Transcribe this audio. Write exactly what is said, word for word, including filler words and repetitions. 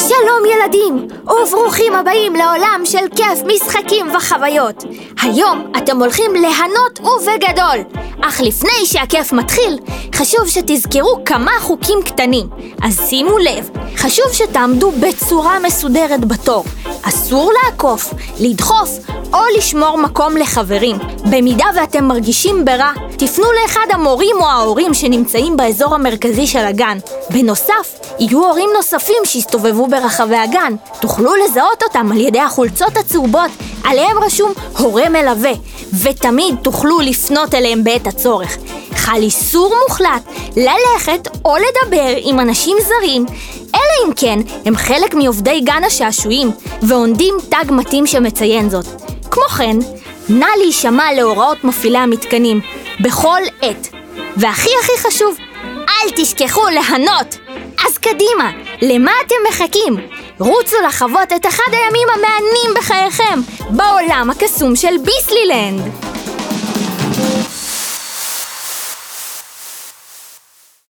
שלום ילדים, וברוכים הבאים לעולם של כיף, משחקים וחוויות. היום אתם הולכים ליהנות ובגדול. אך לפני שהכיף מתחיל, חשוב שתזכרו כמה חוקים קטנים. אז שימו לב, חשוב שתעמדו בצורה מסודרת בתור. אסור לעקוף, לדחוף או לשמור מקום לחברים. במידה ואתם מרגישים ברע, תפנו לאחד המורים או ההורים שנמצאים באזור המרכזי של הגן. בנוסף, יהיו הורים נוספים שיסתובבו ברחבי הגן. תוכלו לזהות אותם על ידי החולצות הצהובות, עליהם רשום הורה מלווה, ותמיד תוכלו לפנות אליהם בעת הצורך. חל איסור מוחלט ללכת או לדבר עם אנשים זרים, אלא אם כן הם חלק מעובדי גן השעשועים ועונדים תג מתאים שמציין זאת. כמו כן, נא להישמע להוראות מפעילי המתקנים בכל עת. והכי הכי חשוב, אל תשכחו ליהנות. אז קדימה, למה אתם מחכים? רוצו לחוות את אחד הימים המעניינים בחייכם בעולם הקסום של ביסלילנד.